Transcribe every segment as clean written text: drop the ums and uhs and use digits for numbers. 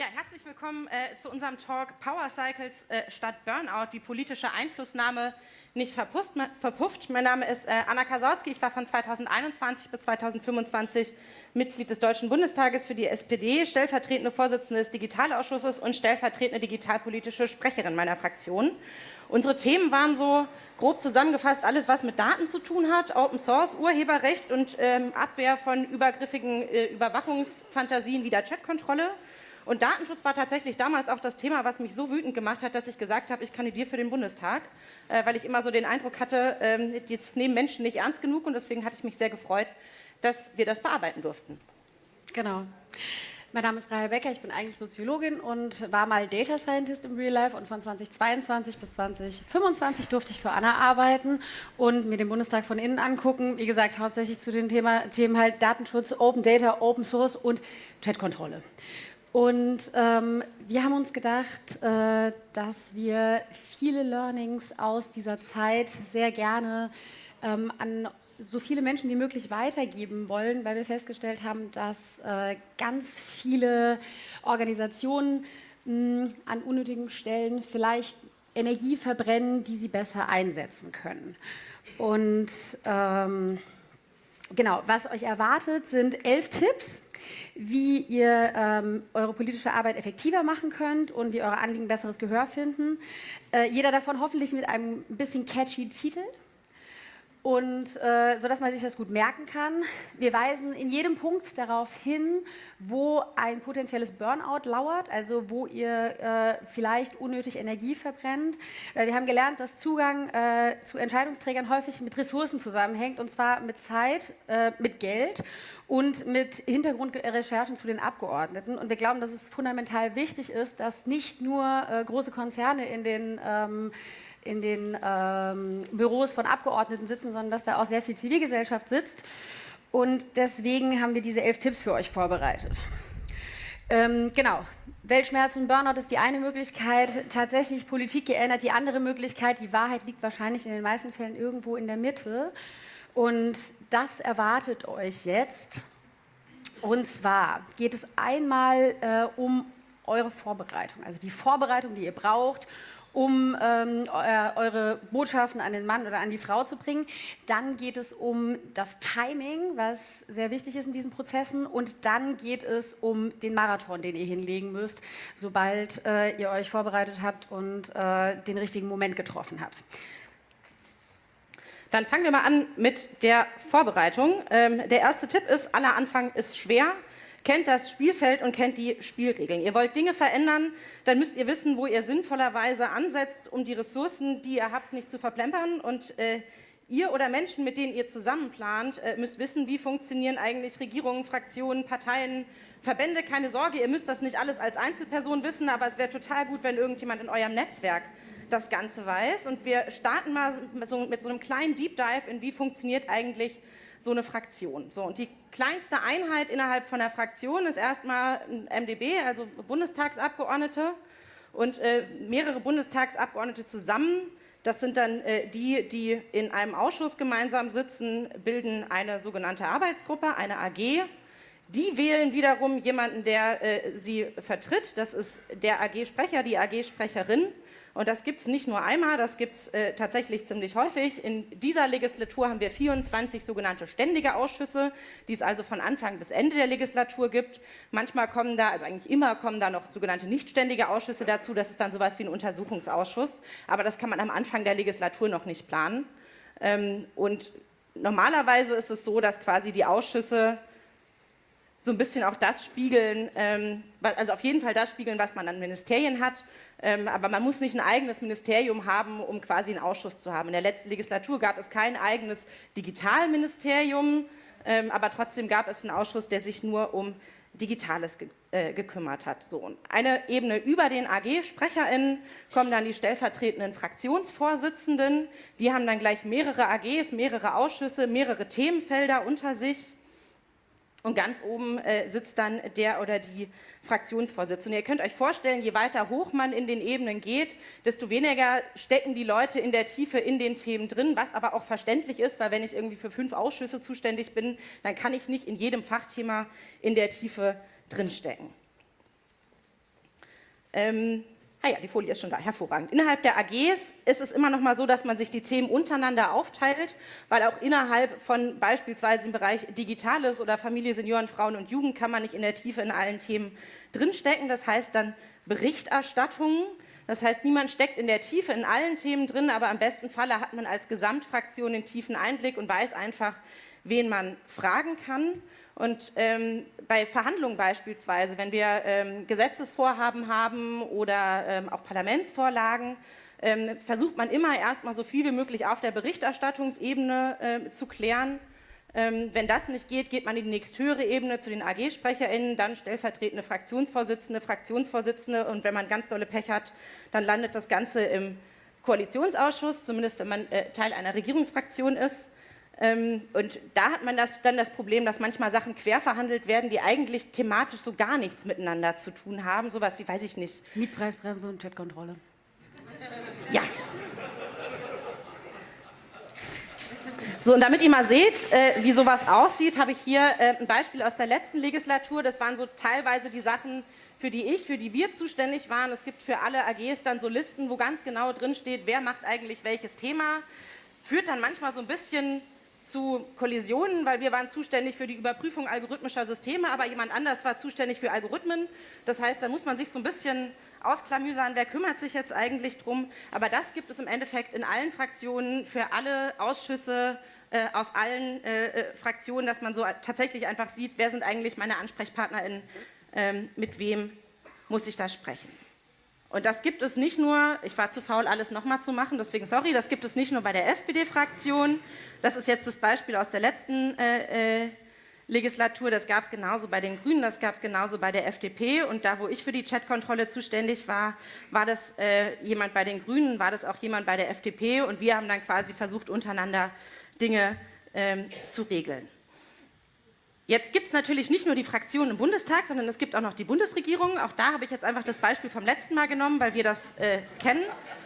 Ja, herzlich willkommen zu unserem Talk Power Cycles statt Burnout, wie politische Einflussnahme nicht verpufft. Mein Name ist Anna Kasautsky, ich war von 2021 bis 2025 Mitglied des Deutschen Bundestages für die SPD, stellvertretende Vorsitzende des Digitalausschusses und stellvertretende digitalpolitische Sprecherin meiner Fraktion. Unsere Themen waren so grob zusammengefasst alles, was mit Daten zu tun hat, Open Source, Urheberrecht und Abwehr von übergriffigen Überwachungsfantasien wie der Chatkontrolle. Und Datenschutz war tatsächlich damals auch das Thema, was mich so wütend gemacht hat, dass ich gesagt habe, ich kandidiere für den Bundestag, weil ich immer so den Eindruck hatte, jetzt nehmen Menschen nicht ernst genug, und deswegen hatte ich mich sehr gefreut, dass wir das bearbeiten durften. Genau. Mein Name ist Rahel Becker, ich bin eigentlich Soziologin und war mal Data Scientist im Real Life, und von 2022 bis 2025 durfte ich für Anna arbeiten und mir den Bundestag von innen angucken. Wie gesagt, hauptsächlich zu den Themen halt Datenschutz, Open Data, Open Source und Chatkontrolle. Und wir haben uns gedacht, dass wir viele Learnings aus dieser Zeit sehr gerne an so viele Menschen wie möglich weitergeben wollen, weil wir festgestellt haben, dass ganz viele Organisationen an unnötigen Stellen vielleicht Energie verbrennen, die sie besser einsetzen können. Und genau, was euch erwartet, sind 11 Tipps, wie ihr eure politische Arbeit effektiver machen könnt und wie eure Anliegen besseres Gehör finden. Jeder davon hoffentlich mit einem bisschen catchy Titel. Und sodass man sich das gut merken kann. Wir weisen in jedem Punkt darauf hin, wo ein potenzielles Burnout lauert, also wo ihr vielleicht unnötig Energie verbrennt. Wir haben gelernt, dass Zugang zu Entscheidungsträgern häufig mit Ressourcen zusammenhängt, und zwar mit Zeit, mit Geld und mit Hintergrundrecherchen zu den Abgeordneten. Und wir glauben, dass es fundamental wichtig ist, dass nicht nur große Konzerne in den Büros von Abgeordneten sitzen, sondern dass da auch sehr viel Zivilgesellschaft sitzt. Und deswegen haben wir diese 11 Tipps für euch vorbereitet. Genau, Weltschmerz und Burnout ist die eine Möglichkeit, tatsächlich Politik geändert die andere Möglichkeit. Die Wahrheit liegt wahrscheinlich in den meisten Fällen irgendwo in der Mitte. Und das erwartet euch jetzt. Und zwar geht es einmal um eure Vorbereitung, also die Vorbereitung, die ihr braucht, um eure Botschaften an den Mann oder an die Frau zu bringen. Dann geht es um das Timing, was sehr wichtig ist in diesen Prozessen. Und dann geht es um den Marathon, den ihr hinlegen müsst, sobald ihr euch vorbereitet habt und den richtigen Moment getroffen habt. Dann fangen wir mal an mit der Vorbereitung. Der erste Tipp ist, aller Anfang ist schwer. Kennt das Spielfeld und kennt die Spielregeln. Ihr wollt Dinge verändern, dann müsst ihr wissen, wo ihr sinnvollerweise ansetzt, um die Ressourcen, die ihr habt, nicht zu verplempern. Und ihr oder Menschen, mit denen ihr zusammenplant, müsst wissen, wie funktionieren eigentlich Regierungen, Fraktionen, Parteien, Verbände. Keine Sorge, ihr müsst das nicht alles als Einzelperson wissen, aber es wäre total gut, wenn irgendjemand in eurem Netzwerk das Ganze weiß. Und wir starten mal mit so einem kleinen Deep Dive in, wie funktioniert eigentlich so eine Fraktion. So, und die kleinste Einheit innerhalb von der Fraktion ist erstmal ein MdB, also Bundestagsabgeordnete, und mehrere Bundestagsabgeordnete zusammen. Das sind dann die in einem Ausschuss gemeinsam sitzen, bilden eine sogenannte Arbeitsgruppe, eine AG. Die wählen wiederum jemanden, der sie vertritt. Das ist der AG-Sprecher, die AG-Sprecherin. Und das gibt es nicht nur einmal, das gibt es tatsächlich ziemlich häufig. In dieser Legislatur haben wir 24 sogenannte ständige Ausschüsse, die es also von Anfang bis Ende der Legislatur gibt. Manchmal kommen da, also eigentlich immer kommen da noch sogenannte nichtständige Ausschüsse dazu. Das ist dann sowas wie ein Untersuchungsausschuss. Aber das kann man am Anfang der Legislatur noch nicht planen. Und normalerweise ist es so, dass quasi die Ausschüsse so ein bisschen auch das spiegeln, also auf jeden Fall das spiegeln, was man an Ministerien hat. Aber man muss nicht ein eigenes Ministerium haben, um quasi einen Ausschuss zu haben. In der letzten Legislatur gab es kein eigenes Digitalministerium, aber trotzdem gab es einen Ausschuss, der sich nur um Digitales gekümmert hat. So, und eine Ebene über den AG-SprecherInnen kommen dann die stellvertretenden Fraktionsvorsitzenden. Die haben dann gleich mehrere AGs, mehrere Ausschüsse, mehrere Themenfelder unter sich. Und ganz oben sitzt dann der oder die Fraktionsvorsitzende. Ihr könnt euch vorstellen, je weiter hoch man in den Ebenen geht, desto weniger stecken die Leute in der Tiefe in den Themen drin, was aber auch verständlich ist, weil wenn ich irgendwie für 5 Ausschüsse zuständig bin, dann kann ich nicht in jedem Fachthema in der Tiefe drinstecken. Ja, die Folie ist schon da, hervorragend. Innerhalb der AGs ist es immer noch mal so, dass man sich die Themen untereinander aufteilt, weil auch innerhalb von beispielsweise im Bereich Digitales oder Familie, Senioren, Frauen und Jugend kann man nicht in der Tiefe in allen Themen drinstecken. Das heißt dann Berichterstattungen. Das heißt, niemand steckt in der Tiefe in allen Themen drin, aber im besten Falle hat man als Gesamtfraktion den tiefen Einblick und weiß einfach, wen man fragen kann. Und bei Verhandlungen beispielsweise, wenn wir Gesetzesvorhaben haben oder auch Parlamentsvorlagen, versucht man immer erstmal so viel wie möglich auf der Berichterstattungsebene zu klären. Wenn das nicht geht, geht man in die nächsthöhere Ebene zu den AG-SprecherInnen, dann stellvertretende Fraktionsvorsitzende und wenn man ganz dolle Pech hat, dann landet das Ganze im Koalitionsausschuss, zumindest wenn man Teil einer Regierungsfraktion ist. Und da hat man dann das Problem, dass manchmal Sachen quer verhandelt werden, die eigentlich thematisch so gar nichts miteinander zu tun haben. Sowas wie, weiß ich nicht. Mietpreisbremse und Chatkontrolle. Ja. So, und damit ihr mal seht, wie sowas aussieht, habe ich hier ein Beispiel aus der letzten Legislatur. Das waren so teilweise die Sachen, für die wir zuständig waren. Es gibt für alle AGs dann so Listen, wo ganz genau drin steht, wer macht eigentlich welches Thema. Führt dann manchmal so ein bisschen zu Kollisionen, weil wir waren zuständig für die Überprüfung algorithmischer Systeme, aber jemand anders war zuständig für Algorithmen. Das heißt, da muss man sich so ein bisschen ausklamüsern, wer kümmert sich jetzt eigentlich drum. Aber das gibt es im Endeffekt in allen Fraktionen, für alle Ausschüsse aus allen Fraktionen, dass man so tatsächlich einfach sieht, wer sind eigentlich meine AnsprechpartnerInnen, mit wem muss ich da sprechen. Und das gibt es nicht nur, ich war zu faul, alles nochmal zu machen, deswegen sorry, das gibt es nicht nur bei der SPD-Fraktion. Das ist jetzt das Beispiel aus der letzten Legislatur, das gab es genauso bei den Grünen, das gab es genauso bei der FDP. Und da, wo ich für die Chatkontrolle zuständig war, war das jemand bei den Grünen, war das auch jemand bei der FDP. Und wir haben dann quasi versucht, untereinander Dinge zu regeln. Jetzt gibt es natürlich nicht nur die Fraktionen im Bundestag, sondern es gibt auch noch die Bundesregierung. Auch da habe ich jetzt einfach das Beispiel vom letzten Mal genommen, weil wir das kennen.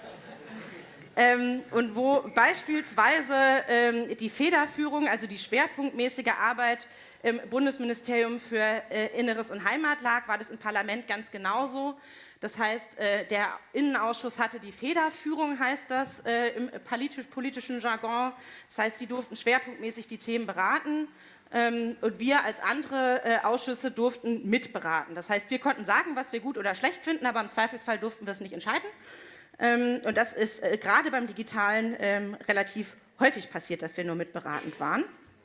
Und wo beispielsweise die Federführung, also die schwerpunktmäßige Arbeit im Bundesministerium für Inneres und Heimat lag, war das im Parlament ganz genauso. Das heißt, der Innenausschuss hatte die Federführung, heißt das im politischen Jargon. Das heißt, die durften schwerpunktmäßig die Themen beraten. Und wir als andere Ausschüsse durften mitberaten. Das heißt, wir konnten sagen, was wir gut oder schlecht finden, aber im Zweifelsfall durften wir es nicht entscheiden. Und das ist gerade beim Digitalen relativ häufig passiert, dass wir nur mitberatend waren.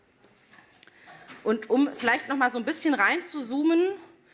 Und um vielleicht noch mal so ein bisschen reinzuzoomen,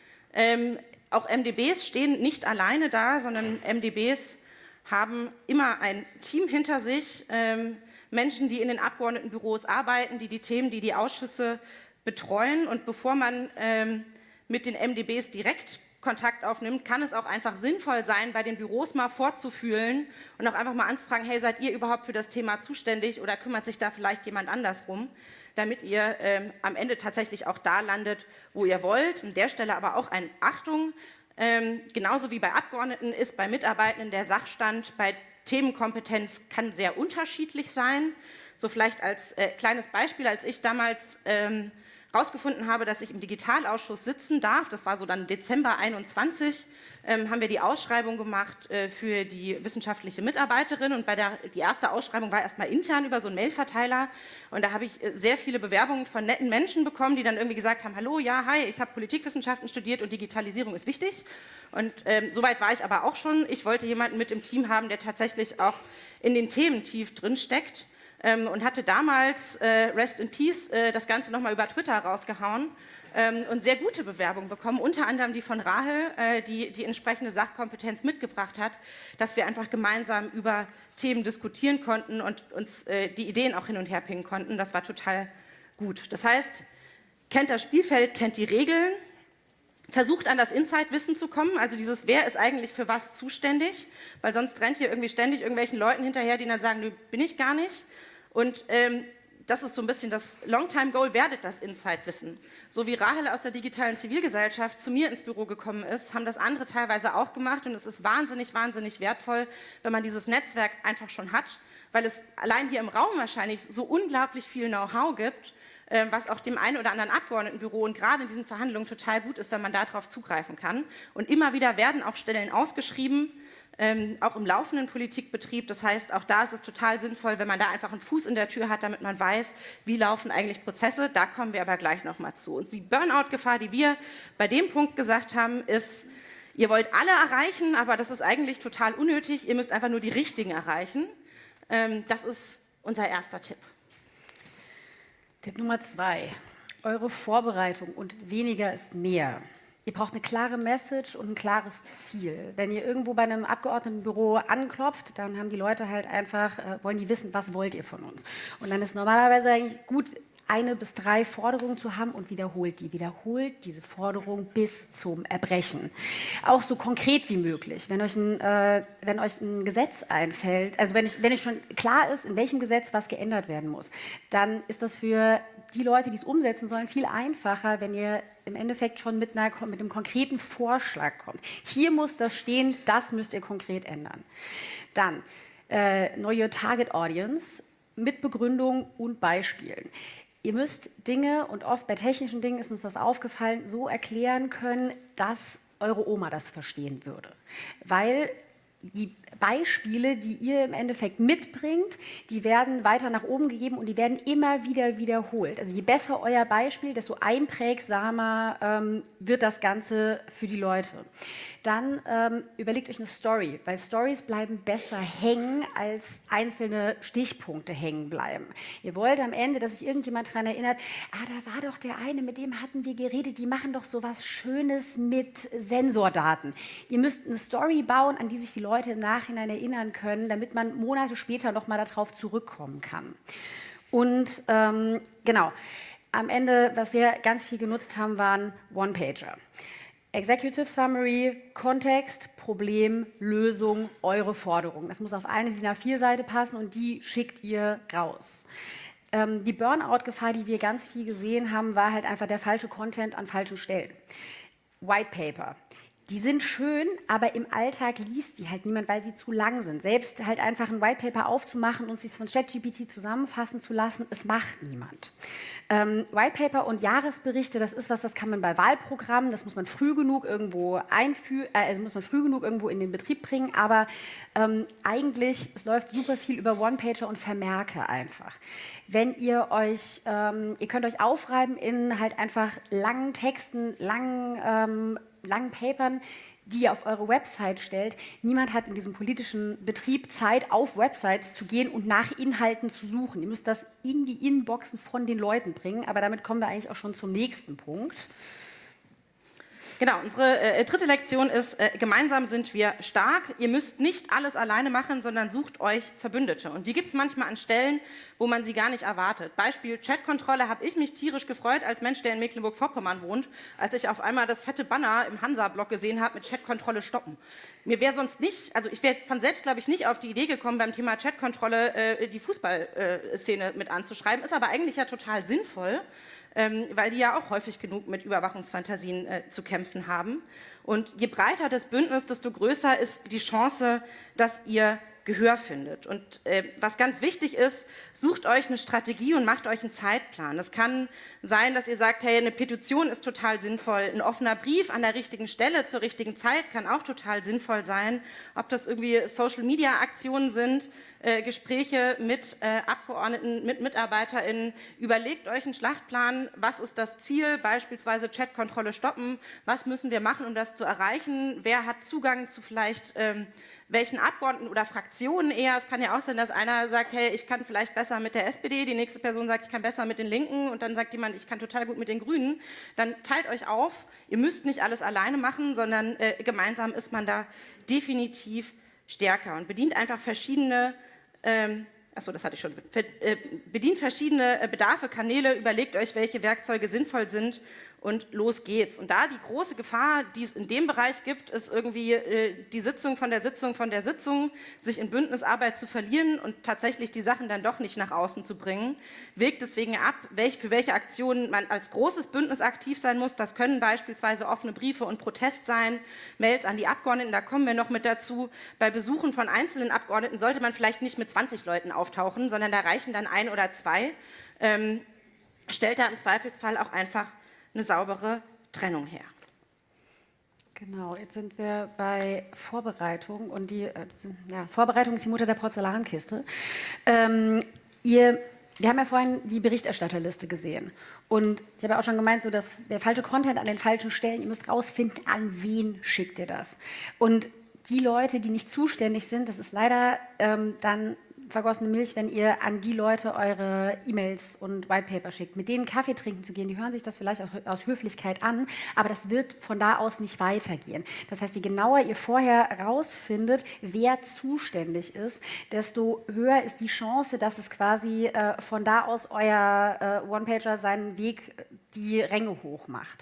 auch MdBs stehen nicht alleine da, sondern MdBs haben immer ein Team hinter sich, Menschen, die in den Abgeordnetenbüros arbeiten, die Themen, die Ausschüsse betreuen. Und bevor man mit den MdBs direkt Kontakt aufnimmt, kann es auch einfach sinnvoll sein, bei den Büros mal vorzufühlen und auch einfach mal anzufragen, hey, seid ihr überhaupt für das Thema zuständig oder kümmert sich da vielleicht jemand anders rum, damit ihr am Ende tatsächlich auch da landet, wo ihr wollt. An der Stelle aber auch eine Achtung, genauso wie bei Abgeordneten ist bei Mitarbeitenden der Sachstand bei Themenkompetenz kann sehr unterschiedlich sein. So vielleicht als kleines Beispiel, als ich damals herausgefunden habe, dass ich im Digitalausschuss sitzen darf, das war so dann Dezember 21, haben wir die Ausschreibung gemacht für die wissenschaftliche Mitarbeiterin und die erste Ausschreibung war erstmal intern über so einen Mailverteiler und da habe ich sehr viele Bewerbungen von netten Menschen bekommen, die dann irgendwie gesagt haben, hallo, ja, hi, ich habe Politikwissenschaften studiert und Digitalisierung ist wichtig und soweit war ich aber auch schon. Ich wollte jemanden mit im Team haben, der tatsächlich auch in den Themen tief drin steckt. Und hatte damals, Rest in Peace, das Ganze nochmal über Twitter rausgehauen und sehr gute Bewerbungen bekommen, unter anderem die von Rahel, die entsprechende Sachkompetenz mitgebracht hat, dass wir einfach gemeinsam über Themen diskutieren konnten und uns die Ideen auch hin und her pingen konnten. Das war total gut. Das heißt, kennt das Spielfeld, kennt die Regeln, versucht an das Insight-Wissen zu kommen, also dieses, wer ist eigentlich für was zuständig, weil sonst rennt hier irgendwie ständig irgendwelchen Leuten hinterher, die dann sagen, nö, bin ich gar nicht. Und das ist so ein bisschen das Long-Time-Goal, werdet das Insight-Wissen. So wie Rahel aus der digitalen Zivilgesellschaft zu mir ins Büro gekommen ist, haben das andere teilweise auch gemacht und es ist wahnsinnig, wahnsinnig wertvoll, wenn man dieses Netzwerk einfach schon hat, weil es allein hier im Raum wahrscheinlich so unglaublich viel Know-how gibt, was auch dem einen oder anderen Abgeordnetenbüro und gerade in diesen Verhandlungen total gut ist, wenn man darauf zugreifen kann. Und immer wieder werden auch Stellen ausgeschrieben, auch im laufenden Politikbetrieb. Das heißt, auch da ist es total sinnvoll, wenn man da einfach einen Fuß in der Tür hat, damit man weiß, wie laufen eigentlich Prozesse. Da kommen wir aber gleich nochmal zu. Und die Burnout-Gefahr, die wir bei dem Punkt gesagt haben, ist, ihr wollt alle erreichen, aber das ist eigentlich total unnötig. Ihr müsst einfach nur die Richtigen erreichen. Das ist unser erster Tipp. Tipp Nummer 2. Eure Vorbereitung und weniger ist mehr. Ihr braucht eine klare Message und ein klares Ziel. Wenn ihr irgendwo bei einem Abgeordnetenbüro anklopft, dann haben die Leute halt einfach, wollen die wissen, was wollt ihr von uns. Und dann ist normalerweise eigentlich gut, 1 bis 3 Forderungen zu haben und wiederholt die. Wiederholt diese Forderung bis zum Erbrechen. Auch so konkret wie möglich. Wenn euch ein Gesetz einfällt, also wenn euch schon klar ist, in welchem Gesetz was geändert werden muss, dann ist das für die Leute, die es umsetzen sollen, viel einfacher, wenn ihr im Endeffekt schon mit einem konkreten Vorschlag kommt. Hier muss das stehen, das müsst ihr konkret ändern. Dann neue Target Audience mit Begründung und Beispielen. Ihr müsst Dinge, und oft bei technischen Dingen ist uns das aufgefallen, so erklären können, dass eure Oma das verstehen würde. Weil die Beispiele, die ihr im Endeffekt mitbringt, die werden weiter nach oben gegeben und die werden immer wieder wiederholt. Also je besser euer Beispiel, desto einprägsamer wird das Ganze für die Leute. Dann überlegt euch eine Story, weil Stories bleiben besser hängen, als einzelne Stichpunkte hängen bleiben. Ihr wollt am Ende, dass sich irgendjemand daran erinnert, da war doch der eine, mit dem hatten wir geredet, die machen doch so was Schönes mit Sensordaten. Ihr müsst eine Story bauen, an die sich die Leute im Nachhinein erinnern können, damit man Monate später nochmal darauf zurückkommen kann. Und genau, am Ende, was wir ganz viel genutzt haben, waren One-Pager. Executive Summary, Kontext, Problem, Lösung, eure Forderung. Das muss auf eine DIN A4-Seite passen und die schickt ihr raus. Die Burnout-Gefahr, die wir ganz viel gesehen haben, war halt einfach der falsche Content an falschen Stellen. White Paper. Die sind schön, aber im Alltag liest die halt niemand, weil sie zu lang sind. Selbst halt einfach ein White Paper aufzumachen und sich von ChatGPT zusammenfassen zu lassen, es macht niemand. White Paper und Jahresberichte, das ist was, das kann man bei Wahlprogrammen, das muss man früh genug irgendwo in den Betrieb bringen, aber eigentlich, es läuft super viel über One-Pager und Vermerke einfach. Wenn ihr könnt euch aufreiben in halt einfach langen Texten, langen Papern, die ihr auf eure Website stellt. Niemand hat in diesem politischen Betrieb Zeit, auf Websites zu gehen und nach Inhalten zu suchen. Ihr müsst das in die Inboxen von den Leuten bringen, aber damit kommen wir eigentlich auch schon zum nächsten Punkt. Genau, unsere dritte Lektion ist, gemeinsam sind wir stark. Ihr müsst nicht alles alleine machen, sondern sucht euch Verbündete. Und die gibt es manchmal an Stellen, wo man sie gar nicht erwartet. Beispiel Chatkontrolle, habe ich mich tierisch gefreut als Mensch, der in Mecklenburg-Vorpommern wohnt, als ich auf einmal das fette Banner im Hansa-Blog gesehen habe mit Chatkontrolle stoppen. Mir wäre sonst nicht, also ich wäre von selbst, glaube ich, nicht auf die Idee gekommen, beim Thema Chatkontrolle die Fußballszene mit anzuschreiben. Ist aber eigentlich ja total sinnvoll, weil die ja auch häufig genug mit Überwachungsfantasien zu kämpfen haben. Und je breiter das Bündnis, desto größer ist die Chance, dass ihr Gehör findet. Und was ganz wichtig ist, sucht euch eine Strategie und macht euch einen Zeitplan. Das kann sein, dass ihr sagt, hey, eine Petition ist total sinnvoll, ein offener Brief an der richtigen Stelle zur richtigen Zeit kann auch total sinnvoll sein. Ob das irgendwie Social-Media-Aktionen sind, Gespräche mit Abgeordneten, mit MitarbeiterInnen. Überlegt euch einen Schlachtplan, was ist das Ziel, beispielsweise Chatkontrolle stoppen, was müssen wir machen, um das zu erreichen, wer hat Zugang zu vielleicht welchen Abgeordneten oder Fraktionen eher. Es kann ja auch sein, dass einer sagt, hey, ich kann vielleicht besser mit der SPD, die nächste Person sagt, ich kann besser mit den Linken und dann sagt jemand, ich kann total gut mit den Grünen. Dann teilt euch auf, ihr müsst nicht alles alleine machen, sondern gemeinsam ist man da definitiv stärker und bedient einfach verschiedene bedient verschiedene Bedarfe, Kanäle, überlegt euch, welche Werkzeuge sinnvoll sind und los geht's. Und da die große Gefahr, die es in dem Bereich gibt, ist irgendwie die Sitzung von der Sitzung von der Sitzung, sich in Bündnisarbeit zu verlieren und tatsächlich die Sachen dann doch nicht nach außen zu bringen. Wägt deswegen ab, für welche Aktionen man als großes Bündnis aktiv sein muss. Das können beispielsweise offene Briefe und Protest sein, Mails an die Abgeordneten, da kommen wir noch mit dazu. Bei Besuchen von einzelnen Abgeordneten sollte man vielleicht nicht mit 20 Leuten auftauchen, sondern da reichen dann 1 oder 2. stellt da im Zweifelsfall auch einfach eine saubere Trennung her. Genau, jetzt sind wir bei Vorbereitung und Vorbereitung ist die Mutter der Porzellankiste. Wir haben ja vorhin die Berichterstatterliste gesehen und ich habe ja auch schon gemeint, so dass der falsche Content an den falschen Stellen, ihr müsst rausfinden, an wen schickt ihr das. Und die Leute, die nicht zuständig sind, das ist leider dann vergossene Milch, wenn ihr an die Leute eure E-Mails und Whitepaper schickt. Mit denen Kaffee trinken zu gehen, die hören sich das vielleicht auch aus Höflichkeit an, aber das wird von da aus nicht weitergehen. Das heißt, je genauer ihr vorher rausfindet, wer zuständig ist, desto höher ist die Chance, dass es quasi von da aus euer One-Pager seinen Weg die Ränge hoch macht.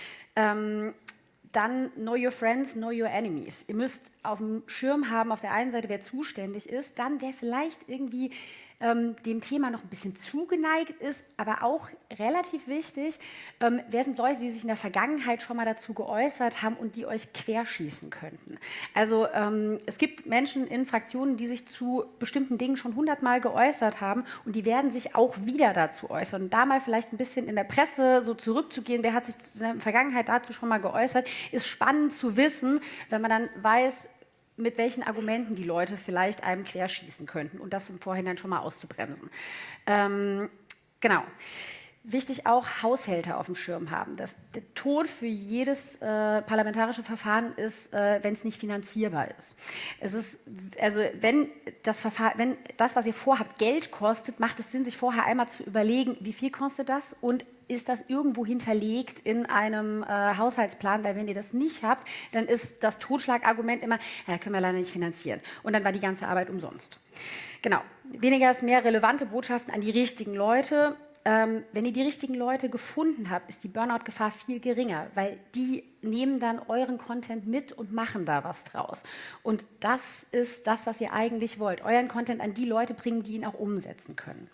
Dann know your friends, know your enemies. Ihr müsst auf dem Schirm haben, auf der einen Seite, wer zuständig ist, dann wer vielleicht irgendwie dem Thema noch ein bisschen zugeneigt ist, aber auch relativ wichtig, wer sind Leute, die sich in der Vergangenheit schon mal dazu geäußert haben und die euch querschießen könnten. Also es gibt Menschen in Fraktionen, die sich zu bestimmten Dingen schon 100-mal geäußert haben und die werden sich auch wieder dazu äußern. Und da mal vielleicht ein bisschen in der Presse so zurückzugehen, wer hat sich in der Vergangenheit dazu schon mal geäußert, ist spannend zu wissen, wenn man dann weiß, mit welchen Argumenten die Leute vielleicht einem querschießen könnten und das im Vorhinein schon mal auszubremsen. Genau. Wichtig auch, Haushälter auf dem Schirm haben. Der Tod für jedes parlamentarische Verfahren ist, wenn es nicht finanzierbar ist. Es ist, also wenn das, was ihr vorhabt, Geld kostet, macht es Sinn, sich vorher einmal zu überlegen, wie viel kostet das und ist das irgendwo hinterlegt in einem Haushaltsplan, weil wenn ihr das nicht habt, dann ist das Totschlagargument immer, ja, können wir leider nicht finanzieren. Und dann war die ganze Arbeit umsonst. Genau, weniger ist mehr, relevante Botschaften an die richtigen Leute. Wenn ihr die richtigen Leute gefunden habt, ist die Burnout-Gefahr viel geringer, weil die nehmen dann euren Content mit und machen da was draus. Und das ist das, was ihr eigentlich wollt. Euren Content an die Leute bringen, die ihn auch umsetzen können.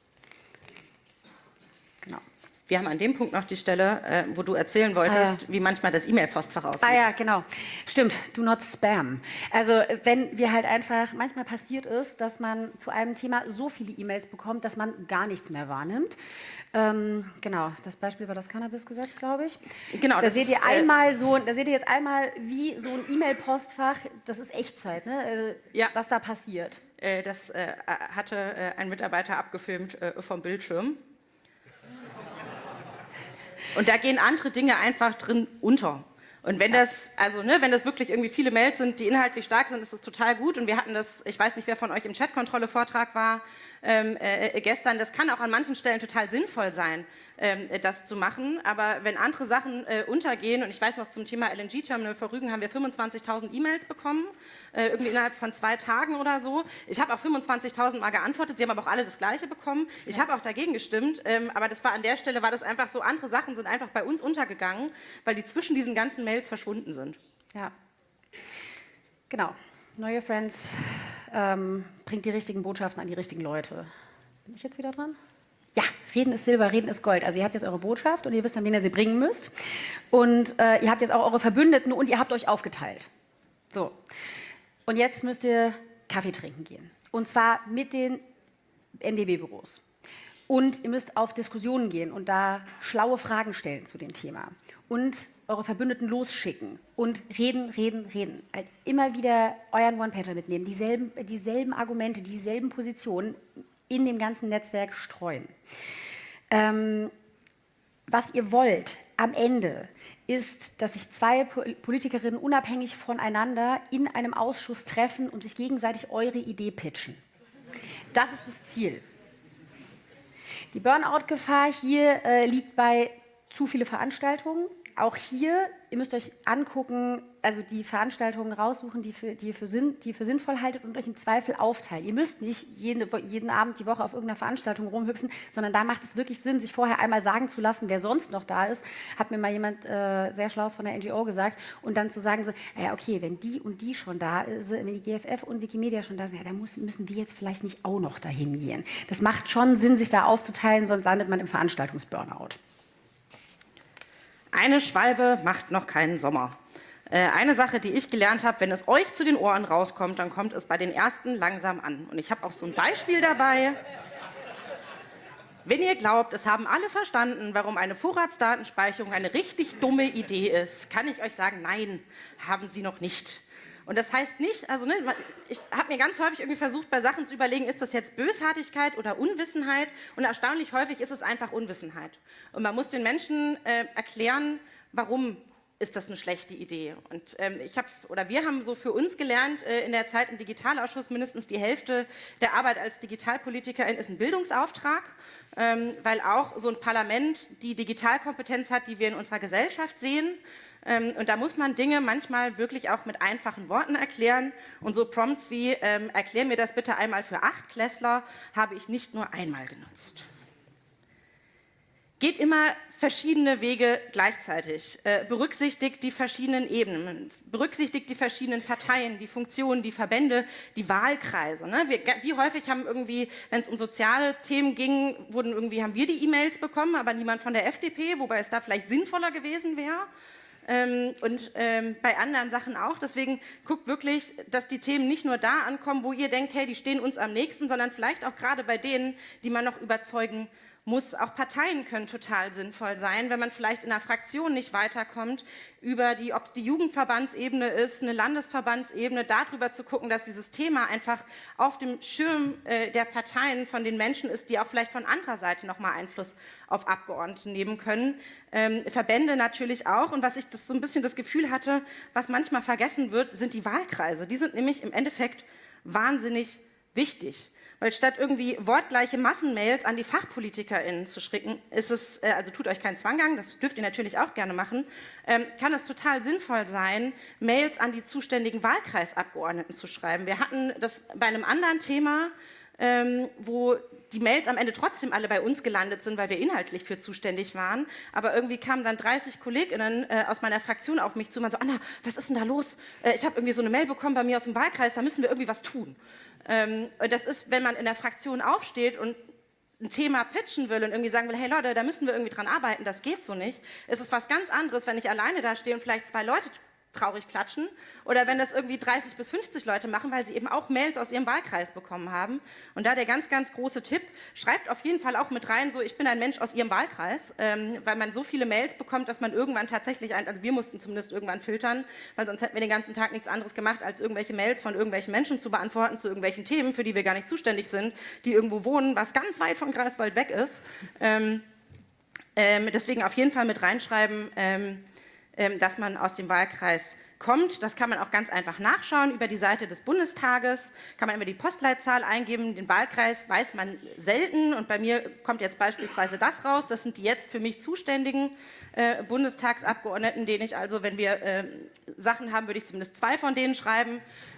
Genau. Wir haben an dem Punkt noch die Stelle, wo du erzählen wolltest, wie manchmal das E-Mail-Postfach aussieht. Ah ja, genau. Stimmt, do not spam. Also wenn wir halt einfach, manchmal passiert ist, dass man zu einem Thema so viele E-Mails bekommt, dass man gar nichts mehr wahrnimmt. Genau, das Beispiel war das Cannabis-Gesetz, glaube ich. Genau, da seht ihr jetzt einmal, wie so ein E-Mail-Postfach, das ist Echtzeit, ne? Also, ja. Was da passiert. Das hatte ein Mitarbeiter abgefilmt vom Bildschirm. Und da gehen andere Dinge einfach drin unter. Und wenn das, wenn das wirklich irgendwie viele Mails sind, die inhaltlich stark sind, ist das total gut. Und wir hatten das, ich weiß nicht, wer von euch im Chatkontrolle-Vortrag war gestern, das kann auch an manchen Stellen total sinnvoll sein, das zu machen. Aber wenn andere Sachen untergehen, und ich weiß noch, zum Thema LNG-Terminal vor Rügen haben wir 25.000 E-Mails bekommen, irgendwie innerhalb von 2 Tagen oder so. Ich habe auch 25.000 Mal geantwortet, sie haben aber auch alle das Gleiche bekommen. Ich habe auch dagegen gestimmt, aber das war an der Stelle, war das einfach so, andere Sachen sind einfach bei uns untergegangen, weil die zwischen diesen ganzen Mails verschwunden sind. Ja, genau. Know your friends, bringt die richtigen Botschaften an die richtigen Leute. Bin ich jetzt wieder dran? Ja, Reden ist Silber, Reden ist Gold. Also ihr habt jetzt eure Botschaft und ihr wisst, an wen ihr sie bringen müsst. Und ihr habt jetzt auch eure Verbündeten und ihr habt euch aufgeteilt. So, und jetzt müsst ihr Kaffee trinken gehen. Und zwar mit den NDB-Büros. Und ihr müsst auf Diskussionen gehen und da schlaue Fragen stellen zu dem Thema. Und eure Verbündeten losschicken und reden. Halt immer wieder euren One-Pager mitnehmen, dieselben Argumente, dieselben Positionen in dem ganzen Netzwerk streuen. Was ihr wollt am Ende ist, dass sich 2 Politikerinnen unabhängig voneinander in einem Ausschuss treffen und sich gegenseitig eure Idee pitchen. Das ist das Ziel. Die Burnout-Gefahr hier liegt bei zu viele Veranstaltungen. Auch hier, ihr müsst euch angucken, also die Veranstaltungen raussuchen, die ihr für sinnvoll haltet und euch im Zweifel aufteilen. Ihr müsst nicht jeden Abend die Woche auf irgendeiner Veranstaltung rumhüpfen, sondern da macht es wirklich Sinn, sich vorher einmal sagen zu lassen, wer sonst noch da ist. Hat mir mal jemand sehr Schlaues von der NGO gesagt. Und dann zu sagen, so, ja, okay, wenn die und die schon da sind, wenn die GFF und Wikimedia schon da sind, ja, dann müssen wir jetzt vielleicht nicht auch noch dahin gehen. Das macht schon Sinn, sich da aufzuteilen, sonst landet man im Veranstaltungsburnout. Eine Schwalbe macht noch keinen Sommer. Eine Sache, die ich gelernt habe, wenn es euch zu den Ohren rauskommt, dann kommt es bei den Ersten langsam an. Und ich habe auch so ein Beispiel dabei. Wenn ihr glaubt, es haben alle verstanden, warum eine Vorratsdatenspeicherung eine richtig dumme Idee ist, kann ich euch sagen, nein, haben sie noch nicht. Und das heißt nicht, also ne, ich habe mir ganz häufig irgendwie versucht, bei Sachen zu überlegen, ist das jetzt Bösartigkeit oder Unwissenheit? Und erstaunlich häufig ist es einfach Unwissenheit. Und man muss den Menschen erklären, warum ist das eine schlechte Idee. Und wir haben so für uns gelernt, in der Zeit im Digitalausschuss, mindestens die Hälfte der Arbeit als Digitalpolitikerin ist ein Bildungsauftrag, weil auch so ein Parlament die Digitalkompetenz hat, die wir in unserer Gesellschaft sehen. Und da muss man Dinge manchmal wirklich auch mit einfachen Worten erklären. Und so Prompts wie, erklär mir das bitte einmal für 8-Klässler, habe ich nicht nur einmal genutzt. Geht immer verschiedene Wege gleichzeitig, berücksichtigt die verschiedenen Ebenen, berücksichtigt die verschiedenen Parteien, die Funktionen, die Verbände, die Wahlkreise. Ne? Wie häufig haben irgendwie, wenn es um soziale Themen ging, haben wir die E-Mails bekommen, aber niemand von der FDP, wobei es da vielleicht sinnvoller gewesen wäre. Bei anderen Sachen auch. Deswegen guckt wirklich, dass die Themen nicht nur da ankommen, wo ihr denkt, hey, die stehen uns am nächsten, sondern vielleicht auch gerade bei denen, die man noch überzeugen muss. Auch Parteien können total sinnvoll sein, wenn man vielleicht in einer Fraktion nicht weiterkommt, ob es die Jugendverbandsebene ist, eine Landesverbandsebene, darüber zu gucken, dass dieses Thema einfach auf dem Schirm der Parteien von den Menschen ist, die auch vielleicht von anderer Seite nochmal Einfluss auf Abgeordnete nehmen können. Verbände natürlich auch. Und was ich so ein bisschen das Gefühl hatte, was manchmal vergessen wird, sind die Wahlkreise. Die sind nämlich im Endeffekt wahnsinnig wichtig. Weil statt irgendwie wortgleiche Massenmails an die FachpolitikerInnen zu schicken, ist es, also tut euch keinen Zwang an, das dürft ihr natürlich auch gerne machen, kann es total sinnvoll sein, Mails an die zuständigen Wahlkreisabgeordneten zu schreiben. Wir hatten das bei einem anderen Thema, wo die Mails am Ende trotzdem alle bei uns gelandet sind, weil wir inhaltlich für zuständig waren. Aber irgendwie kamen dann 30 KollegInnen aus meiner Fraktion auf mich zu und man so, Anna, was ist denn da los? Ich habe irgendwie so eine Mail bekommen bei mir aus dem Wahlkreis, da müssen wir irgendwie was tun. Und das ist, wenn man in der Fraktion aufsteht und ein Thema pitchen will und irgendwie sagen will, hey Leute, da müssen wir irgendwie dran arbeiten, das geht so nicht. Es ist was ganz anderes, wenn ich alleine da stehe und vielleicht 2 Leute traurig klatschen oder wenn das irgendwie 30 bis 50 Leute machen, weil sie eben auch Mails aus ihrem Wahlkreis bekommen haben. Und da der ganz, ganz große Tipp, schreibt auf jeden Fall auch mit rein, so ich bin ein Mensch aus ihrem Wahlkreis, weil man so viele Mails bekommt, dass man irgendwann tatsächlich, also wir mussten zumindest irgendwann filtern, weil sonst hätten wir den ganzen Tag nichts anderes gemacht, als irgendwelche Mails von irgendwelchen Menschen zu beantworten, zu irgendwelchen Themen, für die wir gar nicht zuständig sind, die irgendwo wohnen, was ganz weit von Greifswald weg ist. Deswegen auf jeden Fall mit reinschreiben, dass man aus dem Wahlkreis kommt. Das kann man auch ganz einfach nachschauen über die Seite des Bundestages. Kann man immer die Postleitzahl eingeben. Den Wahlkreis weiß man selten. Und bei mir kommt jetzt beispielsweise das raus. Das sind die jetzt für mich zuständigen Bundestagsabgeordneten, denen ich also, wenn wir Sachen haben, würde ich zumindest 2 von denen schreiben.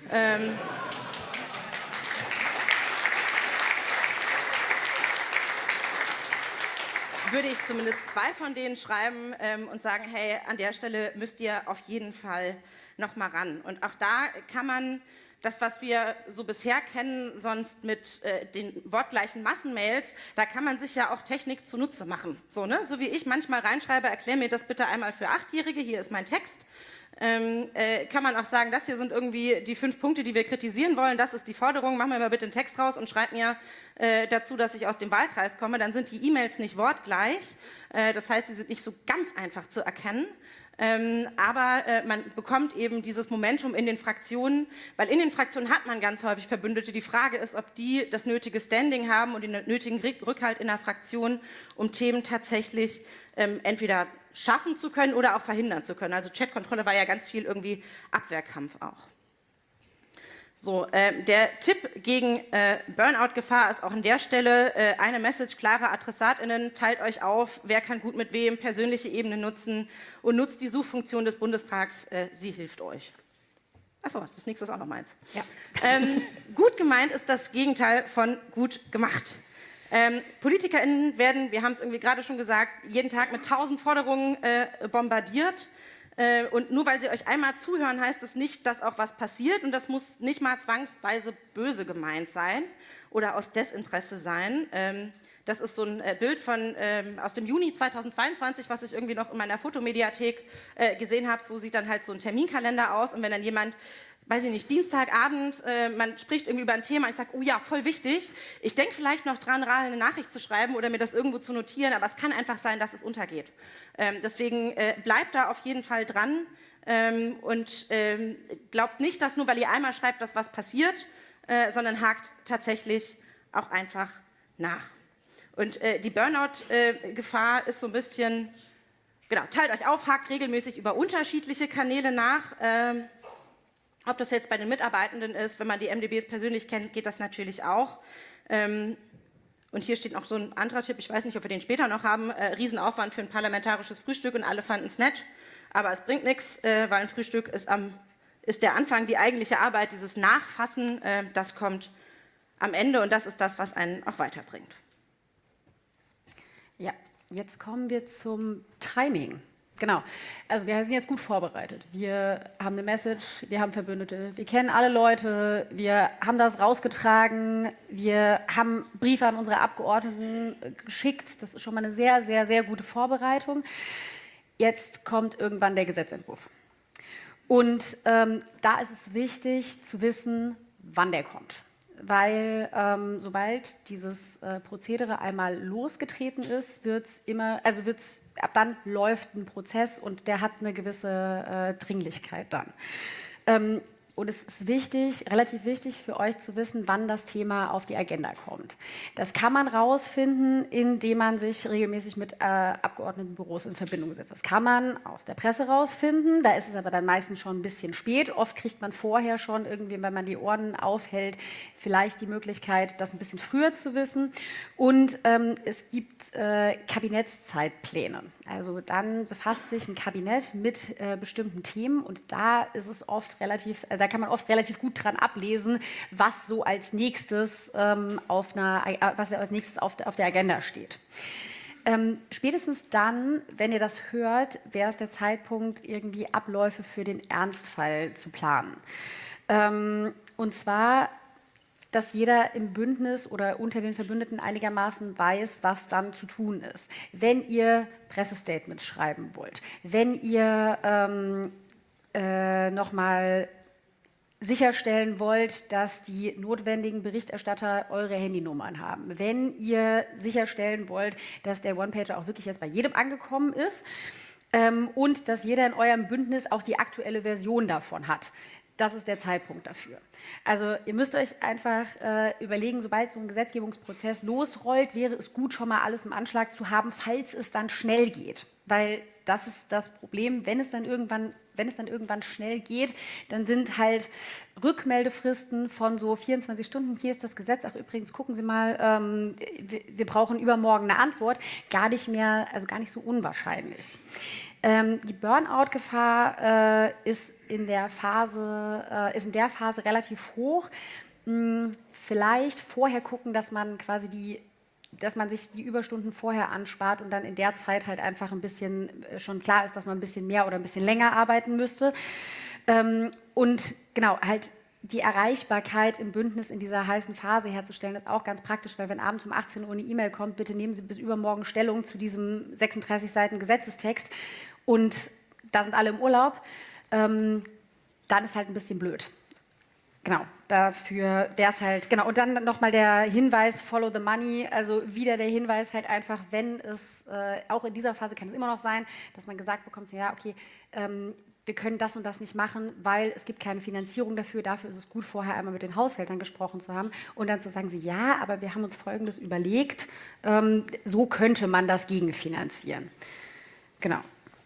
Würde ich zumindest 2 von denen schreiben und sagen, hey, an der Stelle müsst ihr auf jeden Fall noch mal ran. Und auch da kann man das, was wir so bisher kennen, sonst mit den wortgleichen Massenmails, da kann man sich ja auch Technik zunutze machen. So, ne? So wie ich manchmal reinschreibe, erklär mir das bitte einmal für 8-Jährige, hier ist mein Text. Kann man auch sagen, das hier sind irgendwie die 5 Punkte, die wir kritisieren wollen, das ist die Forderung, mach mir mal bitte einen Text raus und schreib mir dazu, dass ich aus dem Wahlkreis komme, dann sind die E-Mails nicht wortgleich, das heißt, die sind nicht so ganz einfach zu erkennen, aber man bekommt eben dieses Momentum in den Fraktionen, weil in den Fraktionen hat man ganz häufig Verbündete, die Frage ist, ob die das nötige Standing haben und den nötigen Rückhalt in der Fraktion, um Themen tatsächlich entweder schaffen zu können oder auch verhindern zu können. Also Chatkontrolle war ja ganz viel irgendwie Abwehrkampf auch. So, der Tipp gegen Burnout-Gefahr ist auch an der Stelle eine Message, klare AdressatInnen, teilt euch auf, wer kann gut mit wem, persönliche Ebene nutzen und nutzt die Suchfunktion des Bundestags, sie hilft euch. Achso, das nächste ist auch noch meins. Ja. Gut gemeint ist das Gegenteil von gut gemacht. PolitikerInnen werden, wir haben es irgendwie gerade schon gesagt, jeden Tag mit 1000 Forderungen bombardiert. Und nur weil sie euch einmal zuhören, heißt es nicht, dass auch was passiert. Und das muss nicht mal zwangsweise böse gemeint sein oder aus Desinteresse sein. Das ist so ein Bild aus dem Juni 2022, was ich irgendwie noch in meiner Fotomediathek gesehen habe. So sieht dann halt so ein Terminkalender aus. Und wenn dann jemand, weiß ich nicht, Dienstagabend, man spricht irgendwie über ein Thema, ich sage, oh ja, voll wichtig. Ich denke vielleicht noch dran, Rahel eine Nachricht zu schreiben oder mir das irgendwo zu notieren, aber es kann einfach sein, dass es untergeht. Deswegen bleibt da auf jeden Fall dran und glaubt nicht, dass nur weil ihr einmal schreibt, dass was passiert, sondern hakt tatsächlich auch einfach nach. Und die Burnout-Gefahr ist so ein bisschen, genau, teilt euch auf, hakt regelmäßig über unterschiedliche Kanäle nach. Ob das jetzt bei den Mitarbeitenden ist, wenn man die MdBs persönlich kennt, geht das natürlich auch. Und hier steht noch so ein anderer Tipp, ich weiß nicht, ob wir den später noch haben, Riesenaufwand für ein parlamentarisches Frühstück und alle fanden es nett, aber es bringt nichts, weil ein Frühstück ist der Anfang, die eigentliche Arbeit, dieses Nachfassen, das kommt am Ende und das ist das, was einen auch weiterbringt. Ja, jetzt kommen wir zum Timing. Genau, also wir sind jetzt gut vorbereitet. Wir haben eine Message, wir haben Verbündete, wir kennen alle Leute, wir haben das rausgetragen, wir haben Briefe an unsere Abgeordneten geschickt. Das ist schon mal eine sehr, sehr, sehr gute Vorbereitung. Jetzt kommt irgendwann der Gesetzentwurf. Und da ist es wichtig zu wissen, wann der kommt. Weil sobald dieses Prozedere einmal losgetreten ist, ab dann läuft ein Prozess und der hat eine gewisse Dringlichkeit dann. Und es ist wichtig, relativ wichtig für euch zu wissen, wann das Thema auf die Agenda kommt. Das kann man rausfinden, indem man sich regelmäßig mit Abgeordnetenbüros in Verbindung setzt. Das kann man aus der Presse rausfinden, da ist es aber dann meistens schon ein bisschen spät. Oft kriegt man vorher schon irgendwie, wenn man die Ohren aufhält, vielleicht die Möglichkeit, das ein bisschen früher zu wissen. Und es gibt Kabinettszeitpläne. Also dann befasst sich ein Kabinett mit bestimmten Themen und da ist es oft da kann man oft relativ gut dran ablesen, was so als nächstes, auf der Agenda steht. Spätestens dann, wenn ihr das hört, wäre es der Zeitpunkt, irgendwie Abläufe für den Ernstfall zu planen. Und zwar, dass jeder im Bündnis oder unter den Verbündeten einigermaßen weiß, was dann zu tun ist. Wenn ihr Pressestatements schreiben wollt, wenn ihr nochmal sicherstellen wollt, dass die notwendigen Berichterstatter eure Handynummern haben. Wenn ihr sicherstellen wollt, dass der One-Pager auch wirklich jetzt bei jedem angekommen ist und dass jeder in eurem Bündnis auch die aktuelle Version davon hat. Das ist der Zeitpunkt dafür. Also ihr müsst euch einfach überlegen, sobald so ein Gesetzgebungsprozess losrollt, wäre es gut, schon mal alles im Anschlag zu haben, falls es dann schnell geht. Weil das ist das Problem, wenn es dann irgendwann schnell geht, dann sind halt Rückmeldefristen von so 24 Stunden. Hier ist das Gesetz. Ach übrigens, gucken Sie mal, wir brauchen übermorgen eine Antwort. Gar nicht so unwahrscheinlich. Die Burnout-Gefahr ist in der Phase relativ hoch. Vielleicht vorher gucken, dass man sich die Überstunden vorher anspart und dann in der Zeit halt einfach ein bisschen schon klar ist, dass man ein bisschen mehr oder ein bisschen länger arbeiten müsste. Und genau, halt die Erreichbarkeit im Bündnis in dieser heißen Phase herzustellen, ist auch ganz praktisch, weil wenn abends um 18 Uhr eine E-Mail kommt, bitte nehmen Sie bis übermorgen Stellung zu diesem 36 Seiten Gesetzestext und da sind alle im Urlaub, dann ist halt ein bisschen blöd. Genau, dafür wäre es halt, genau. Und dann nochmal der Hinweis, follow the money, also wieder der Hinweis halt einfach, wenn es, auch in dieser Phase kann es immer noch sein, dass man gesagt bekommt, ja, okay, wir können das und das nicht machen, weil es gibt keine Finanzierung dafür. Dafür ist es gut, vorher einmal mit den Haushältern gesprochen zu haben und dann zu sagen, ja, aber wir haben uns Folgendes überlegt, so könnte man das gegenfinanzieren. Genau.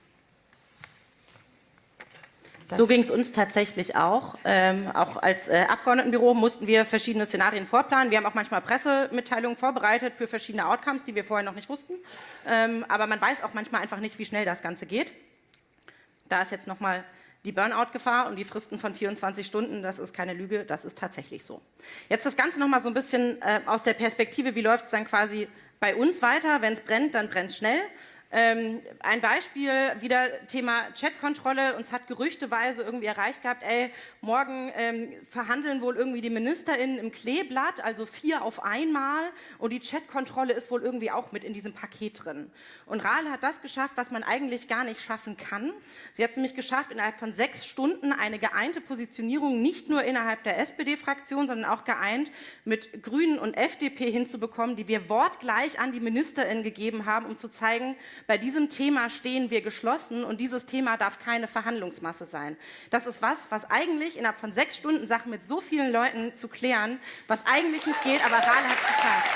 So ging es uns tatsächlich auch. Auch als Abgeordnetenbüro mussten wir verschiedene Szenarien vorplanen. Wir haben auch manchmal Pressemitteilungen vorbereitet für verschiedene Outcomes, die wir vorher noch nicht wussten. Aber man weiß auch manchmal einfach nicht, wie schnell das Ganze geht. Da ist jetzt nochmal die Burnout-Gefahr und die Fristen von 24 Stunden. Das ist keine Lüge, das ist tatsächlich so. Jetzt das Ganze nochmal so ein bisschen aus der Perspektive, wie läuft es dann quasi bei uns weiter? Wenn es brennt, dann brennt es schnell. Ein Beispiel, wieder Thema Chatkontrolle. Uns hat gerüchteweise irgendwie erreicht gehabt, morgen verhandeln wohl irgendwie die MinisterInnen im Kleeblatt, also 4 auf einmal. Und die Chatkontrolle ist wohl irgendwie auch mit in diesem Paket drin. Und Rahle hat das geschafft, was man eigentlich gar nicht schaffen kann. Sie hat es nämlich geschafft, innerhalb von 6 Stunden eine geeinte Positionierung nicht nur innerhalb der SPD-Fraktion, sondern auch geeint mit Grünen und FDP hinzubekommen, die wir wortgleich an die MinisterInnen gegeben haben, um zu zeigen, bei diesem Thema stehen wir geschlossen und dieses Thema darf keine Verhandlungsmasse sein. Das ist was eigentlich innerhalb von 6 Stunden Sachen mit so vielen Leuten zu klären, was eigentlich nicht geht, aber Rahle hat es geschafft.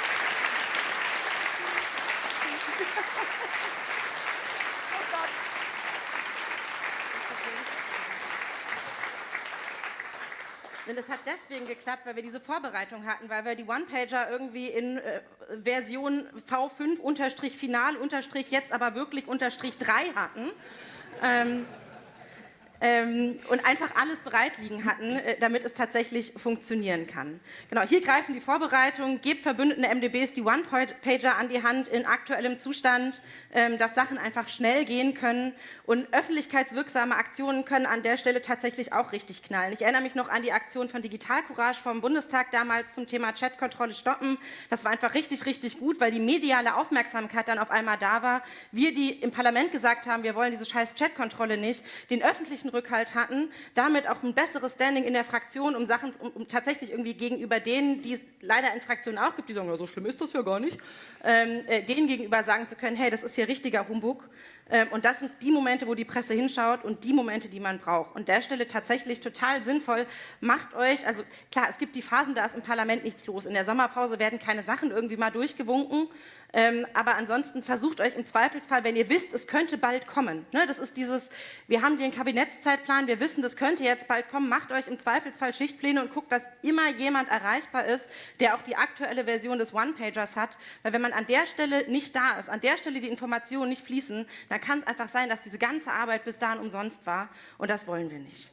Und es hat deswegen geklappt, weil wir diese Vorbereitung hatten, weil wir die One-Pager irgendwie in Version V5-Final- jetzt aber wirklich -3 hatten. Und einfach alles bereit liegen hatten, damit es tatsächlich funktionieren kann. Genau, hier greifen die Vorbereitungen, gebt verbündeten MdBs die One-Pager an die Hand in aktuellem Zustand, dass Sachen einfach schnell gehen können und öffentlichkeitswirksame Aktionen können an der Stelle tatsächlich auch richtig knallen. Ich erinnere mich noch an die Aktion von Digital Courage vom Bundestag damals zum Thema Chatkontrolle stoppen. Das war einfach richtig, richtig gut, weil die mediale Aufmerksamkeit dann auf einmal da war. Wir, die im Parlament gesagt haben, wir wollen diese scheiß Chatkontrolle nicht, den öffentlichen Rückhalt hatten, damit auch ein besseres Standing in der Fraktion, um Sachen, um tatsächlich irgendwie gegenüber denen, die es leider in Fraktionen auch gibt, die sagen, ja, so schlimm ist das ja gar nicht, denen gegenüber sagen zu können, hey, das ist hier richtiger Humbug. Und das sind die Momente, wo die Presse hinschaut und die Momente, die man braucht. Und an der Stelle tatsächlich total sinnvoll, macht euch, also klar, es gibt die Phasen, da ist im Parlament nichts los. In der Sommerpause werden keine Sachen irgendwie mal durchgewunken. Aber ansonsten versucht euch im Zweifelsfall, wenn ihr wisst, es könnte bald kommen. Ne, das ist dieses, wir haben den Kabinettszeitplan, wir wissen, das könnte jetzt bald kommen, macht euch im Zweifelsfall Schichtpläne und guckt, dass immer jemand erreichbar ist, der auch die aktuelle Version des One-Pagers hat. Weil wenn man an der Stelle nicht da ist, an der Stelle die Informationen nicht fließen, dann kann es einfach sein, dass diese ganze Arbeit bis dahin umsonst war und das wollen wir nicht.